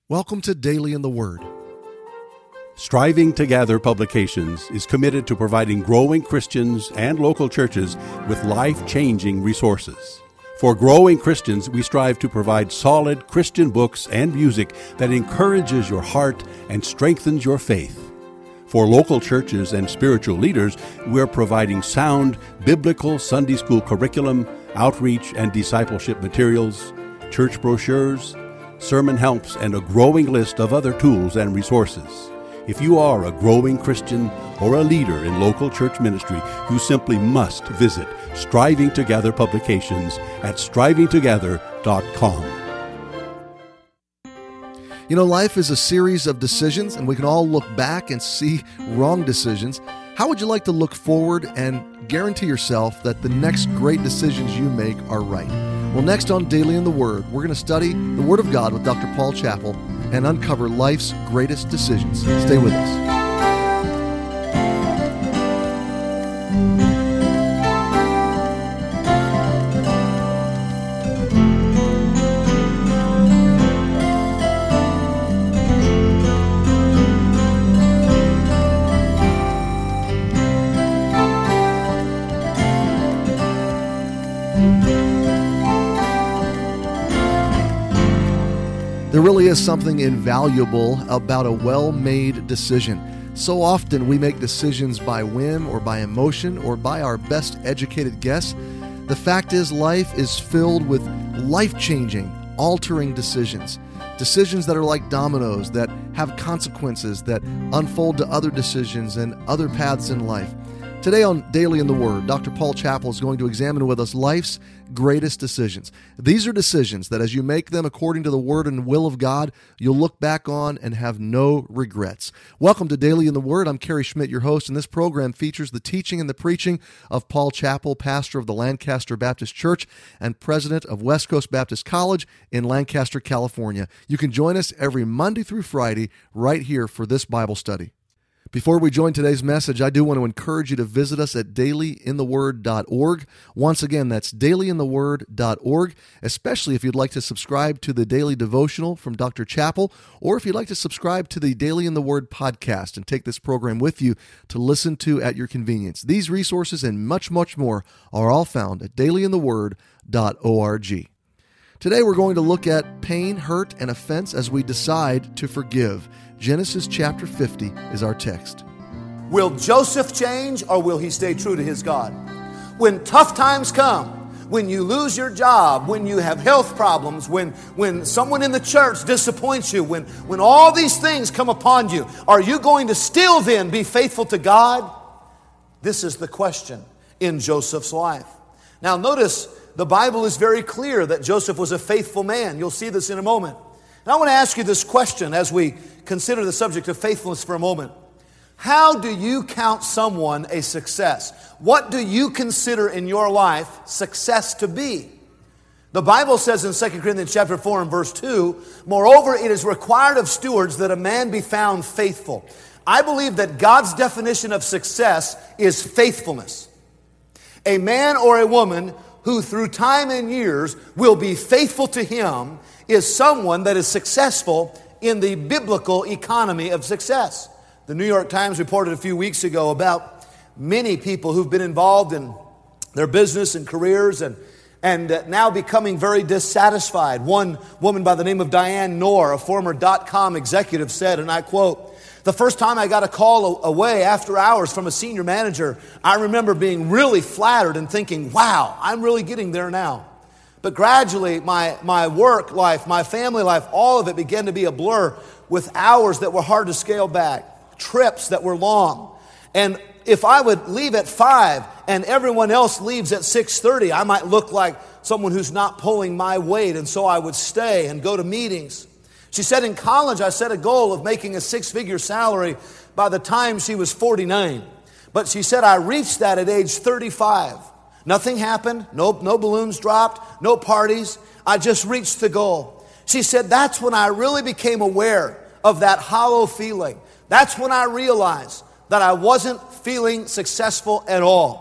Welcome to Daily in the Word. Striving to Gather Publications is committed to providing growing Christians and local churches with life-changing resources. For growing Christians, we strive to provide solid Christian books and music that encourages your heart and strengthens your faith. For local churches and spiritual leaders, we're providing sound biblical Sunday school curriculum, outreach and discipleship materials, church brochures, sermon helps, and a growing list of other tools and resources. If you are a growing Christian or a leader in local church ministry, you simply must visit Striving to Gather Publications at strivingtogether.com. You know, life is a series of decisions, and we can all look back and see wrong decisions. How would you like to look forward and guarantee yourself that the next great decisions you make are right? Well, next on Daily in the Word, we're going to study the Word of God with Dr. Paul Chappell and uncover life's greatest decisions. Stay with us. There really is something invaluable about a well-made decision. So often we make decisions by whim or by emotion or by our best educated guess. The fact is, life is filled with life-changing, altering decisions. Decisions that are like dominoes, that have consequences, that unfold to other decisions and other paths in life. Today on Daily in the Word, Dr. Paul Chappell is going to examine with us life's greatest decisions. These are decisions that as you make them according to the Word and will of God, you'll look back on and have no regrets. Welcome to Daily in the Word. I'm Kerry Schmidt, your host, and this program features the teaching and the preaching of Paul Chappell, pastor of the Lancaster Baptist Church and president of West Coast Baptist College in Lancaster, California. You can join us every Monday through Friday right here for this Bible study. Before we join today's message, I do want to encourage you to visit us at dailyintheword.org. Once again, that's dailyintheword.org, especially if you'd like to subscribe to the daily devotional from Dr. Chappell, or if you'd like to subscribe to the Daily in the Word podcast and take this program with you to listen to at your convenience. These resources and much, much more are all found at dailyintheword.org. Today we're going to look at pain, hurt, and offense as we decide to forgive. Genesis chapter 50 is our text. Will Joseph change, or will he stay true to his God? When tough times come, when you lose your job, when you have health problems, when someone in the church disappoints you, when all these things come upon you, are you going to still then be faithful to God? This is the question in Joseph's life. Now notice, the Bible is very clear that Joseph was a faithful man. You'll see this in a moment. And I want to ask you this question as we consider the subject of faithfulness for a moment. How do you count someone a success? What do you consider in your life success to be? The Bible says in 2 Corinthians chapter 4 and verse 2, moreover, it is required of stewards that a man be found faithful. I believe that God's definition of success is faithfulness. A man or a woman who through time and years will be faithful to Him is someone that is successful in the biblical economy of success. The New York Times reported a few weeks ago about many people who've been involved in their business and careers and now becoming very dissatisfied. One woman by the name of Diane Knorr, a former .com executive, said, and I quote, "The first time I got a call away after hours from a senior manager, I remember being really flattered and thinking, wow, I'm really getting there now. But gradually, my work life, my family life, all of it began to be a blur with hours that were hard to scale back, trips that were long. And if I would leave at 5 and everyone else leaves at 6:30, I might look like someone who's not pulling my weight, and so I would stay and go to meetings." She said, in college, I set a goal of making a 6-figure salary by the time she was 49. But she said, I reached that at age 35. Nothing happened, no balloons dropped, no parties. I just reached the goal. She said, that's when I really became aware of that hollow feeling. That's when I realized that I wasn't feeling successful at all.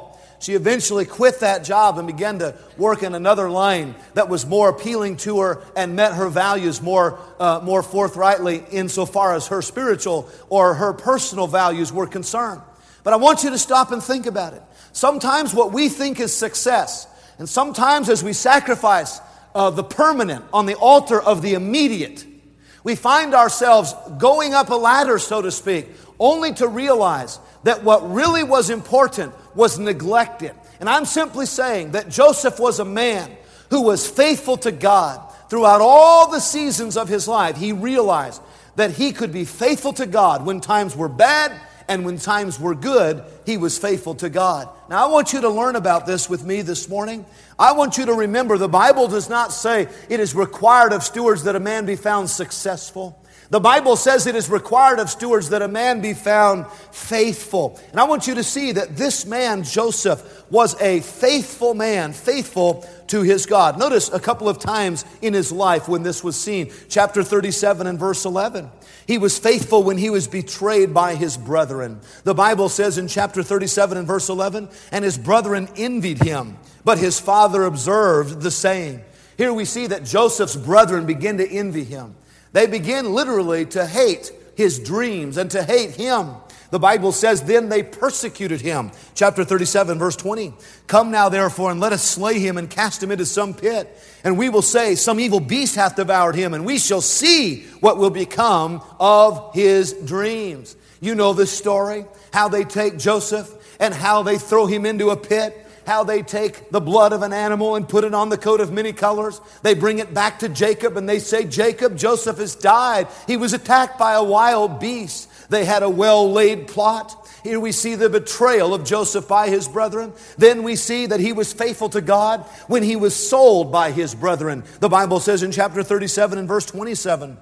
She eventually quit that job and began to work in another line that was more appealing to her and met her values more forthrightly insofar as her spiritual or her personal values were concerned. But I want you to stop and think about it. Sometimes what we think is success, and sometimes as we sacrifice the permanent on the altar of the immediate, we find ourselves going up a ladder, so to speak, only to realize that what really was important was neglected. And I'm simply saying that Joseph was a man who was faithful to God. Throughout all the seasons of his life, he realized that he could be faithful to God when times were bad, and when times were good, he was faithful to God. Now, I want you to learn about this with me this morning. I want you to remember the Bible does not say it is required of stewards that a man be found successful. The Bible says it is required of stewards that a man be found faithful. And I want you to see that this man, Joseph, was a faithful man, faithful to his God. Notice a couple of times in his life when this was seen. Chapter 37 and verse 11. He was faithful when he was betrayed by his brethren. The Bible says in chapter 37 and verse 11, and his brethren envied him, but his father observed the same. Here we see that Joseph's brethren begin to envy him. They begin literally to hate his dreams and to hate him. The Bible says, then they persecuted him. Chapter 37, verse 20. Come now, therefore, and let us slay him and cast him into some pit. And we will say, some evil beast hath devoured him, and we shall see what will become of his dreams. You know this story, how they take Joseph and how they throw him into a pit. How they take the blood of an animal and put it on the coat of many colors. They bring it back to Jacob and they say, Jacob, Joseph has died. He was attacked by a wild beast. They had a well-laid plot. Here we see the betrayal of Joseph by his brethren. Then we see that he was faithful to God when he was sold by his brethren. The Bible says in chapter 37 and verse 27,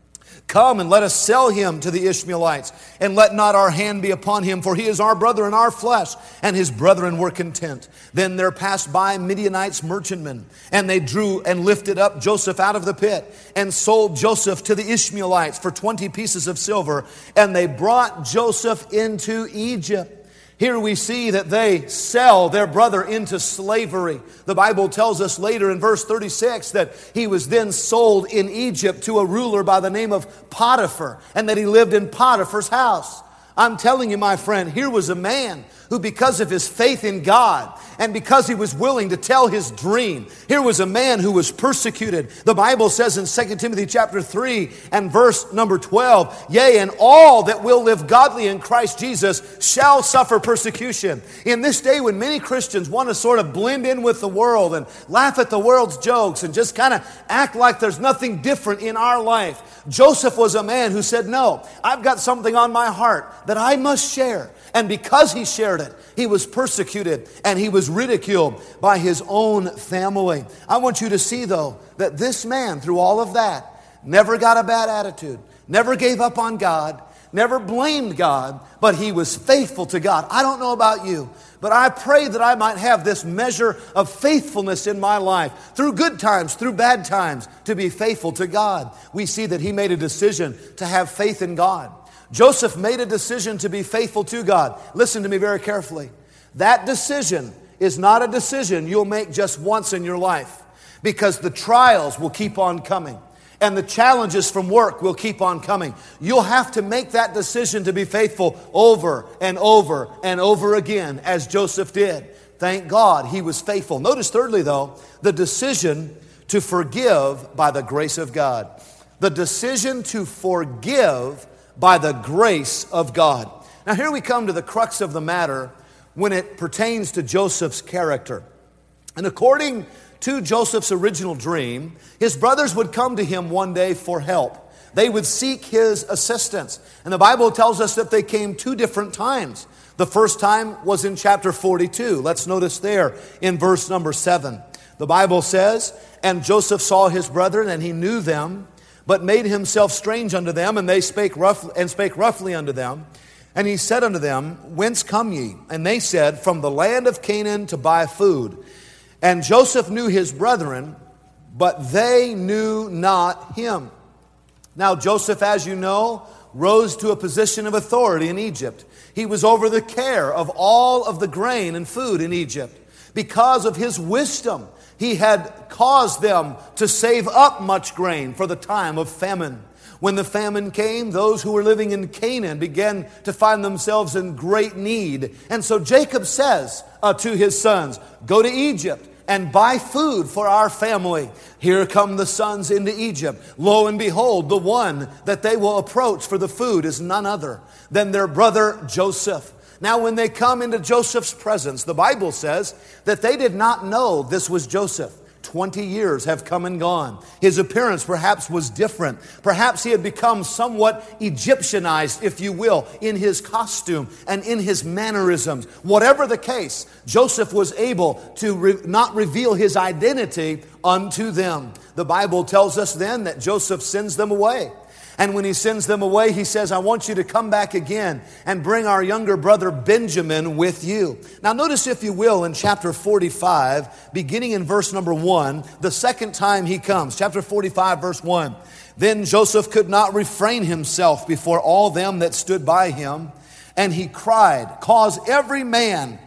come and let us sell him to the Ishmaelites, and let not our hand be upon him, for he is our brother and our flesh. And his brethren were content. Then there passed by Midianites merchantmen, and they drew and lifted up Joseph out of the pit, and sold Joseph to the Ishmaelites for 20 pieces of silver. And they brought Joseph into Egypt. Here we see that they sell their brother into slavery. The Bible tells us later in verse 36 that he was then sold in Egypt to a ruler by the name of Potiphar, and that he lived in Potiphar's house. I'm telling you, my friend, here was a man who, because of his faith in God and because he was willing to tell his dream, here was a man who was persecuted. The Bible says in 2 Timothy chapter 3 and verse number 12, yea, and all that will live godly in Christ Jesus shall suffer persecution. In this day when many Christians want to sort of blend in with the world and laugh at the world's jokes and just kind of act like there's nothing different in our life, Joseph was a man who said, no, I've got something on my heart that I must share. And because he shared it, he was persecuted and he was ridiculed by his own family. I want you to see, though, that this man, through all of that, never got a bad attitude, never gave up on God, never blamed God, but he was faithful to God. I don't know about you, but I pray that I might have this measure of faithfulness in my life, through good times, through bad times, to be faithful to God. We see that he made a decision to have faith in God. Joseph made a decision to be faithful to God. Listen to me very carefully. That decision is not a decision you'll make just once in your life, because the trials will keep on coming and the challenges from work will keep on coming. You'll have to make that decision to be faithful over and over and over again, as Joseph did. Thank God he was faithful. Notice thirdly, though, the decision to forgive by the grace of God. The decision to forgive by the grace of God. Now here we come to the crux of the matter when it pertains to Joseph's character. And according to Joseph's original dream, his brothers would come to him one day for help. They would seek his assistance. And the Bible tells us that they came 2 different times. The first time was in chapter 42. Let's notice there in verse number 7. The Bible says, and Joseph saw his brethren, and he knew them, but made himself strange unto them, and they spake roughly unto them. And he said unto them, whence come ye? And they said, from the land of Canaan to buy food. And Joseph knew his brethren, but they knew not him. Now Joseph, as you know, rose to a position of authority in Egypt. He was over the care of all of the grain and food in Egypt. Because of his wisdom, he had caused them to save up much grain for the time of famine. When the famine came, those who were living in Canaan began to find themselves in great need. And so Jacob says to his sons, "Go to Egypt and buy food for our family." Here come the sons into Egypt. Lo and behold, the one that they will approach for the food is none other than their brother Joseph. Now, when they come into Joseph's presence, the Bible says that they did not know this was Joseph. 20 years have come and gone. His appearance perhaps was different. Perhaps he had become somewhat Egyptianized, if you will, in his costume and in his mannerisms. Whatever the case, Joseph was able to not reveal his identity unto them. The Bible tells us then that Joseph sends them away. And when he sends them away, he says, "I want you to come back again and bring our younger brother Benjamin with you." Now notice, if you will, in chapter 45, beginning in verse number 1, the second time he comes. Chapter 45, verse 1. "Then Joseph could not refrain himself before all them that stood by him, and he cried, Cause every man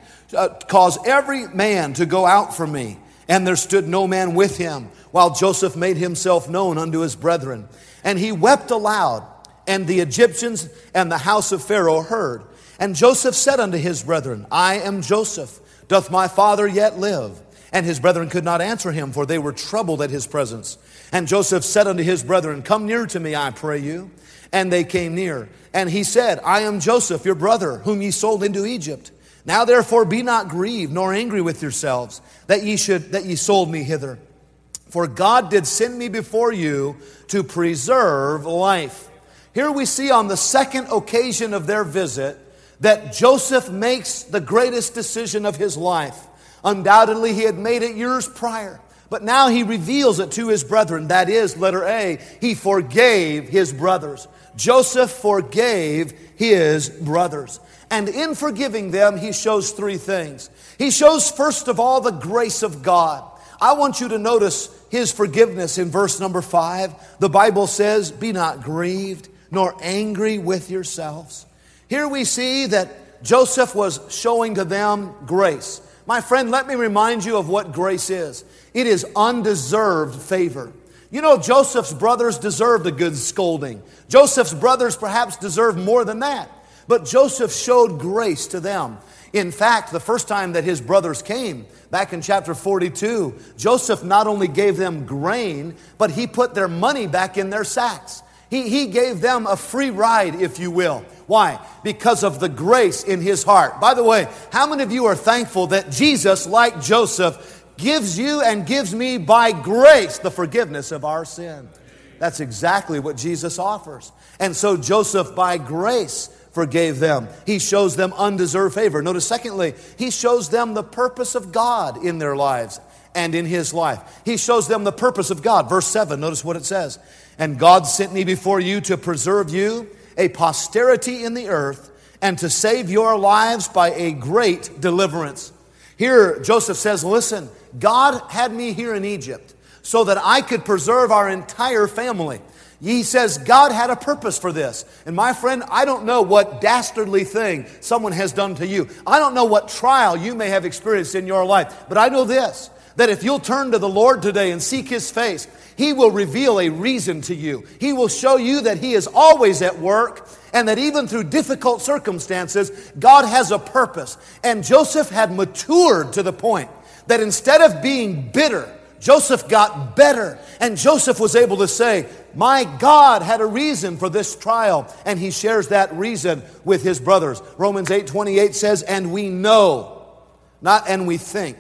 to go out from me. And there stood no man with him, while Joseph made himself known unto his brethren. And he wept aloud, and the Egyptians and the house of Pharaoh heard. And Joseph said unto his brethren, I am Joseph. Doth my father yet live? And his brethren could not answer him, for they were troubled at his presence. And Joseph said unto his brethren, Come near to me, I pray you. And they came near. And he said, I am Joseph, your brother, whom ye sold into Egypt. Now therefore be not grieved, nor angry with yourselves, that ye sold me hither. For God did send me before you to preserve life. Here we see on the second occasion of their visit that Joseph makes the greatest decision of his life. Undoubtedly, he had made it years prior. But now he reveals it to his brethren. That is, letter A, he forgave his brothers. Joseph forgave his brothers. And in forgiving them, he shows three things. He shows, first of all, the grace of God. I want you to notice his forgiveness in verse number 5. The Bible says, Be not grieved, nor angry with yourselves. Here we see that Joseph was showing to them grace. My friend, let me remind you of what grace is. It is undeserved favor. You know, Joseph's brothers deserved a good scolding. Joseph's brothers perhaps deserved more than that. But Joseph showed grace to them. In fact, the first time that his brothers came, back in chapter 42, Joseph not only gave them grain, but he put their money back in their sacks. He gave them a free ride, if you will. Why? Because of the grace in his heart. By the way, how many of you are thankful that Jesus, like Joseph, gives you and gives me by grace the forgiveness of our sin? That's exactly what Jesus offers. And so Joseph, by grace, forgave them. He shows them undeserved favor. Notice, secondly, he shows them the purpose of God in their lives and in his life. He shows them the purpose of God. Verse 7, notice what it says. And God sent me before you to preserve you a posterity in the earth and to save your lives by a great deliverance. Here, Joseph says, listen, God had me here in Egypt so that I could preserve our entire family. He says God had a purpose for this. And my friend, I don't know what dastardly thing someone has done to you. I don't know what trial you may have experienced in your life. But I know this, that if you'll turn to the Lord today and seek His face, He will reveal a reason to you. He will show you that He is always at work and that even through difficult circumstances, God has a purpose. And Joseph had matured to the point that instead of being bitter, Joseph got better, and Joseph was able to say, my God had a reason for this trial, and he shares that reason with his brothers. Romans 8:28 says, and we know, not and we think,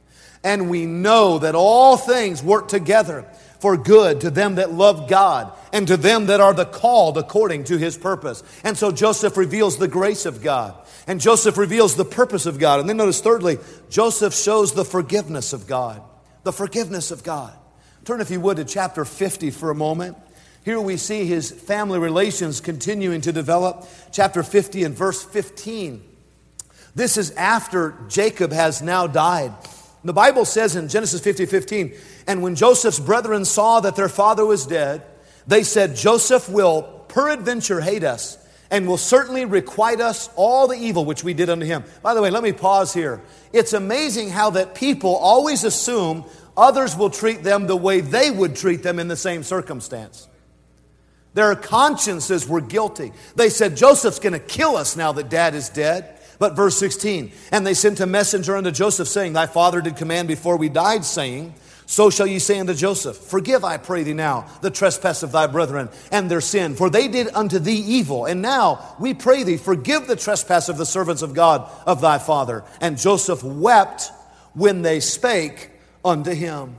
and we know that all things work together for good to them that love God and to them that are the called according to His purpose. And so Joseph reveals the grace of God, and Joseph reveals the purpose of God. And then notice thirdly, Joseph shows the forgiveness of God. The forgiveness of God. Turn, if you would, to chapter 50 for a moment. Here we see his family relations continuing to develop. Chapter 50 and verse 15. This is after Jacob has now died. The Bible says in Genesis 50:15, and when Joseph's brethren saw that their father was dead, they said, Joseph will peradventure hate us, and will certainly requite us all the evil which we did unto him. By the way, let me pause here. It's amazing how that people always assume others will treat them the way they would treat them in the same circumstance. Their consciences were guilty. They said, Joseph's going to kill us now that Dad is dead. But verse 16, and they sent a messenger unto Joseph, saying, Thy father did command before we died, saying, So shall ye say unto Joseph, Forgive, I pray thee now, the trespass of thy brethren and their sin, for they did unto thee evil. And now we pray thee, forgive the trespass of the servants of God of thy father. And Joseph wept when they spake unto him.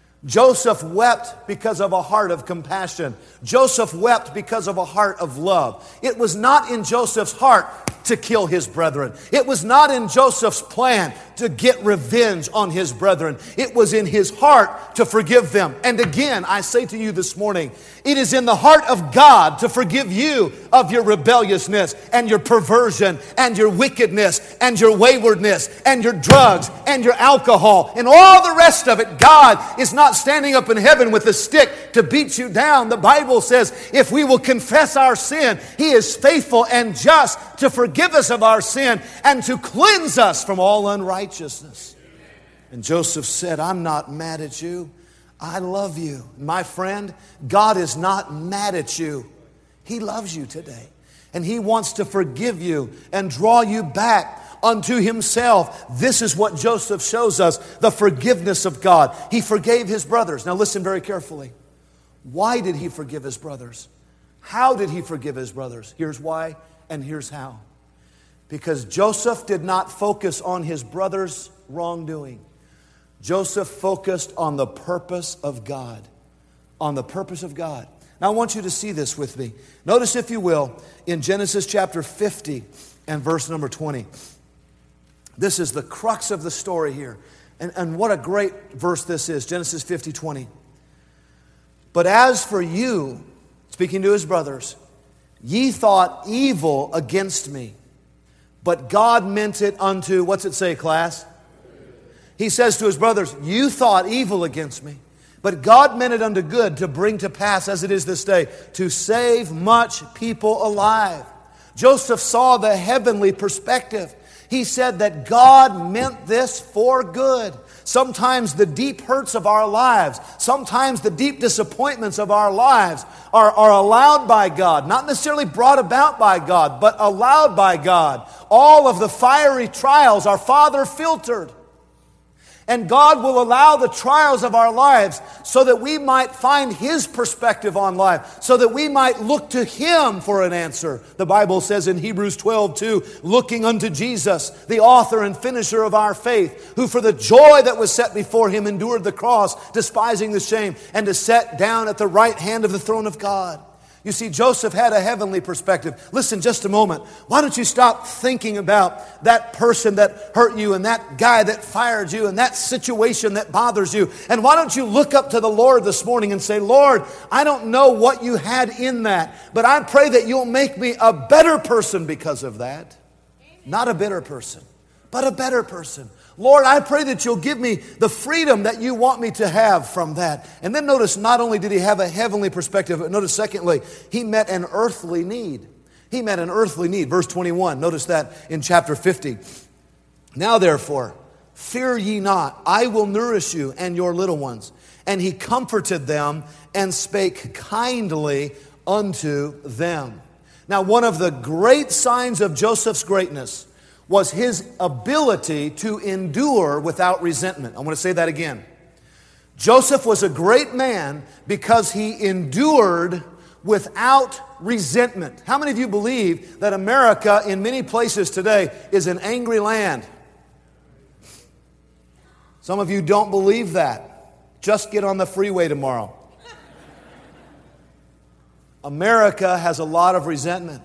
Joseph wept because of a heart of compassion. Joseph wept because of a heart of love. It was not in Joseph's heart to kill his brethren. It was not in Joseph's plan to get revenge on his brethren. It was in his heart to forgive them. And again, I say to you this morning, it is in the heart of God to forgive you of your rebelliousness and your perversion and your wickedness and your waywardness and your drugs and your alcohol and all the rest of it. God is not standing up in heaven with a stick to beat you down. The Bible says if we will confess our sin, He is faithful and just to forgive us of our sin and to cleanse us from all unrighteousness. And Joseph said, I'm not mad at you. I love you. My friend, God is not mad at you. He loves you today. And He wants to forgive you and draw you back unto Himself. This is what Joseph shows us, the forgiveness of God. He forgave his brothers. Now listen very carefully. Why did He forgive his brothers? How did He forgive his brothers? Here's why and here's how. Because Joseph did not focus on his brothers' wrongdoing. Joseph focused on the purpose of God. On the purpose of God. Now I want you to see this with me. Notice, if you will, in Genesis chapter 50 and verse number 20. This is the crux of the story here. And what a great verse this is. Genesis 50:20. But as for you, speaking to his brothers, ye thought evil against me, but God meant it unto, what's it say, class? He says to his brothers, you thought evil against me, but God meant it unto good to bring to pass, as it is this day, to save much people alive. Joseph saw the heavenly perspective. He said that God meant this for good. Sometimes the deep hurts of our lives, sometimes the deep disappointments of our lives are allowed by God. Not necessarily brought about by God, but allowed by God. All of the fiery trials our Father filtered. And God will allow the trials of our lives so that we might find His perspective on life, so that we might look to Him for an answer. The Bible says in Hebrews 12:2, looking unto Jesus, the author and finisher of our faith, who for the joy that was set before Him endured the cross, despising the shame, and is set down at the right hand of the throne of God. You see, Joseph had a heavenly perspective. Listen just a moment. Why don't you stop thinking about that person that hurt you and that guy that fired you and that situation that bothers you? And why don't you look up to the Lord this morning and say, Lord, I don't know what you had in that, but I pray that you'll make me a better person because of that. Not a bitter person, but a better person. Lord, I pray that you'll give me the freedom that you want me to have from that. And then notice, not only did he have a heavenly perspective, but notice secondly, he met an earthly need. He met an earthly need. Verse 21, notice that in chapter 50. Now therefore, fear ye not, I will nourish you and your little ones. And he comforted them and spake kindly unto them. Now, one of the great signs of Joseph's greatness was his ability to endure without resentment. I want to say that again. Joseph was a great man because he endured without resentment. How many of you believe that America in many places today is an angry land? Some of you don't believe that. Just get on the freeway tomorrow. America has a lot of resentment.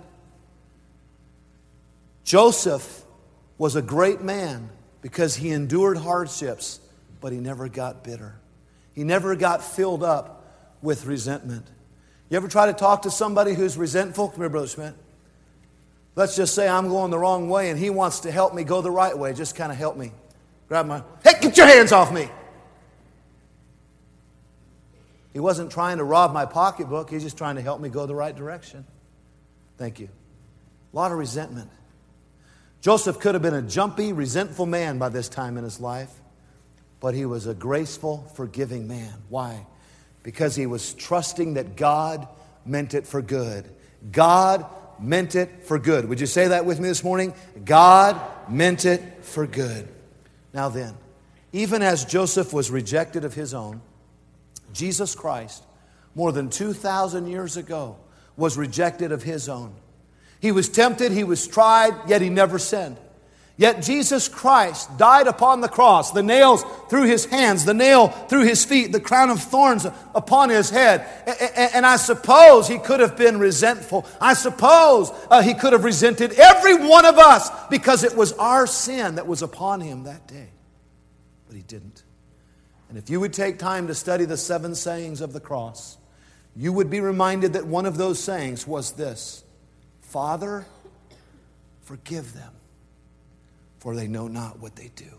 Joseph was a great man because he endured hardships, but he never got bitter. He never got filled up with resentment. You ever try to talk to somebody who's resentful? Come here, Brother Schmidt. Let's just say I'm going the wrong way and he wants to help me go the right way. Just kind of help me. Grab my, hey, get your hands off me. He wasn't trying to rob my pocketbook. He's just trying to help me go the right direction. Thank you. A lot of resentment. Joseph could have been a jumpy, resentful man by this time in his life, but he was a graceful, forgiving man. Why? Because he was trusting that God meant it for good. God meant it for good. Would you say that with me this morning? God meant it for good. Now then, even as Joseph was rejected of his own, Jesus Christ, more than 2,000 years ago, was rejected of his own. He was tempted, he was tried, yet he never sinned. Yet Jesus Christ died upon the cross, the nails through his hands, the nail through his feet, the crown of thorns upon his head. And I suppose he could have been resentful. I suppose he could have resented every one of us because it was our sin that was upon him that day. But he didn't. And if you would take time to study the 7 sayings of the cross, you would be reminded that one of those sayings was this: Father, forgive them, for they know not what they do.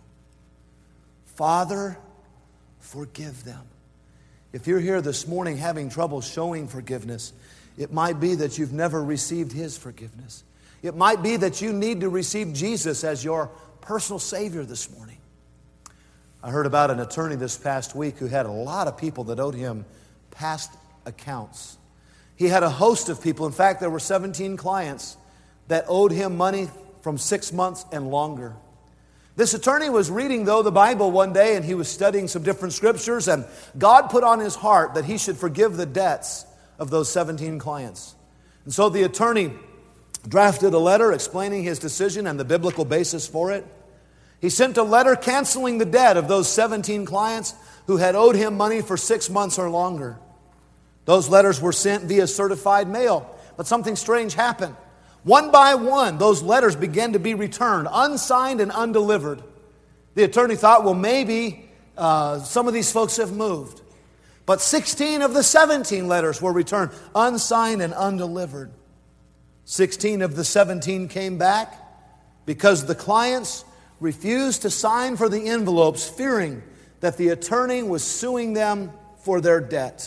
Father, forgive them. If you're here this morning having trouble showing forgiveness, it might be that you've never received His forgiveness. It might be that you need to receive Jesus as your personal Savior this morning. I heard about an attorney this past week who had a lot of people that owed him past accounts. He had a host of people. In fact, there were 17 clients that owed him money from 6 months and longer. This attorney was reading, though, the Bible one day, and he was studying some different scriptures, and God put on his heart that he should forgive the debts of those 17 clients. And so the attorney drafted a letter explaining his decision and the biblical basis for it. He sent a letter canceling the debt of those 17 clients who had owed him money for 6 months or longer. Those letters were sent via certified mail, but something strange happened. One by one, those letters began to be returned, unsigned and undelivered. The attorney thought, well, maybe some of these folks have moved. But 16 of the 17 letters were returned, unsigned and undelivered. 16 of the 17 came back because the clients refused to sign for the envelopes, fearing that the attorney was suing them for their debt.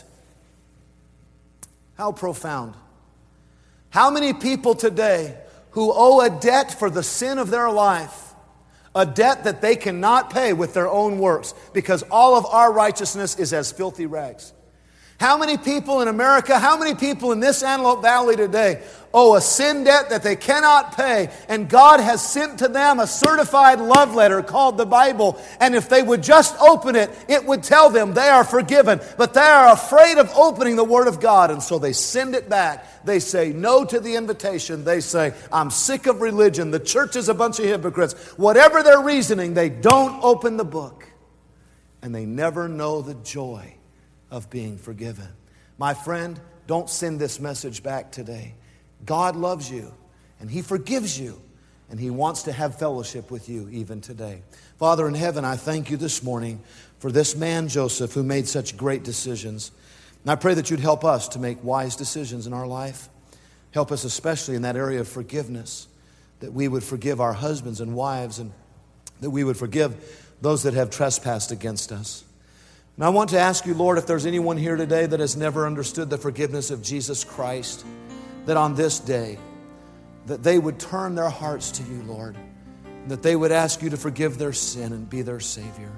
How profound. How many people today who owe a debt for the sin of their life, a debt that they cannot pay with their own works because all of our righteousness is as filthy rags? How many people in America, how many people in this Antelope Valley today owe a sin debt that they cannot pay, and God has sent to them a certified love letter called the Bible, and if they would just open it, it would tell them they are forgiven, but they are afraid of opening the Word of God, and so they send it back. They say no to the invitation. They say, I'm sick of religion. The church is a bunch of hypocrites. Whatever their reasoning, they don't open the book, and they never know the joy of being forgiven. My friend, don't send this message back today. God loves you, and He forgives you, and He wants to have fellowship with you even today. Father in heaven, I thank you this morning for this man, Joseph, who made such great decisions. And I pray that you'd help us to make wise decisions in our life. Help us especially in that area of forgiveness, that we would forgive our husbands and wives, and that we would forgive those that have trespassed against us. And I want to ask you, Lord, if there's anyone here today that has never understood the forgiveness of Jesus Christ, that on this day, that they would turn their hearts to you, Lord, and that they would ask you to forgive their sin and be their Savior.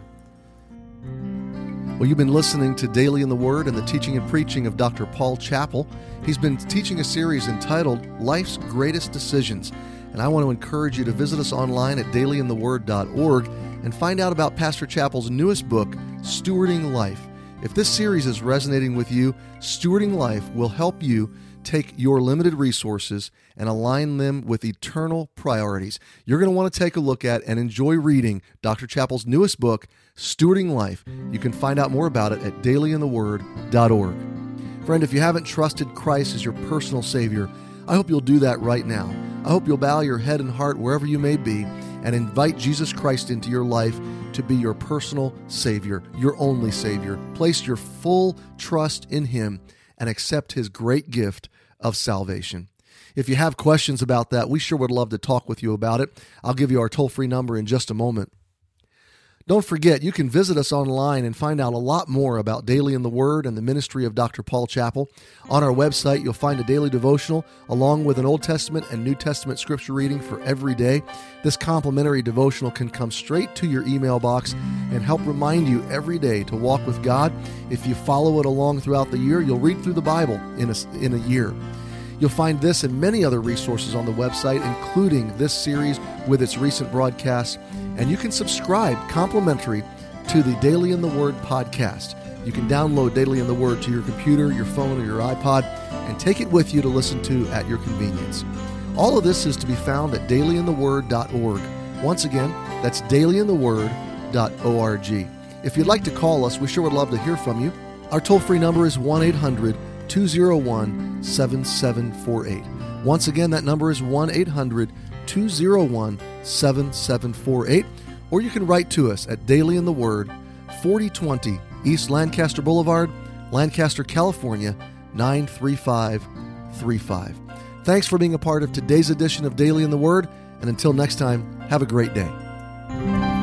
Well, you've been listening to Daily in the Word and the teaching and preaching of Dr. Paul Chappell. He's been teaching a series entitled Life's Greatest Decisions. And I want to encourage you to visit us online at dailyintheword.org and find out about Pastor Chappell's newest book, Stewarding Life. If this series is resonating with you, Stewarding Life will help you take your limited resources and align them with eternal priorities. You're going to want to take a look at and enjoy reading Dr. Chappell's newest book, Stewarding Life. You can find out more about it at dailyintheword.org. Friend, if you haven't trusted Christ as your personal Savior, I hope you'll do that right now. I hope you'll bow your head and heart wherever you may be and invite Jesus Christ into your life to be your personal Savior, your only Savior. Place your full trust in Him and accept His great gift of salvation. If you have questions about that, we sure would love to talk with you about it. I'll give you our toll-free number in just a moment. Don't forget, you can visit us online and find out a lot more about Daily in the Word and the ministry of Dr. Paul Chappell. On our website, you'll find a daily devotional along with an Old Testament and New Testament scripture reading for every day. This complimentary devotional can come straight to your email box and help remind you every day to walk with God. If you follow it along throughout the year, you'll read through the Bible in a year. You'll find this and many other resources on the website, including this series with its recent broadcasts. And you can subscribe complimentary to the Daily in the Word podcast. You can download Daily in the Word to your computer, your phone, or your iPod, and take it with you to listen to at your convenience. All of this is to be found at dailyintheword.org. Once again, that's dailyintheword.org. If you'd like to call us, we sure would love to hear from you. Our toll-free number is 1-800-201-7748. Once again, that number is 1-800-201-7748. Or you can write to us at Daily in the Word, 4020 East Lancaster Boulevard, Lancaster, California, 93535. Thanks for being a part of today's edition of Daily in the Word, and until next time, have a great day.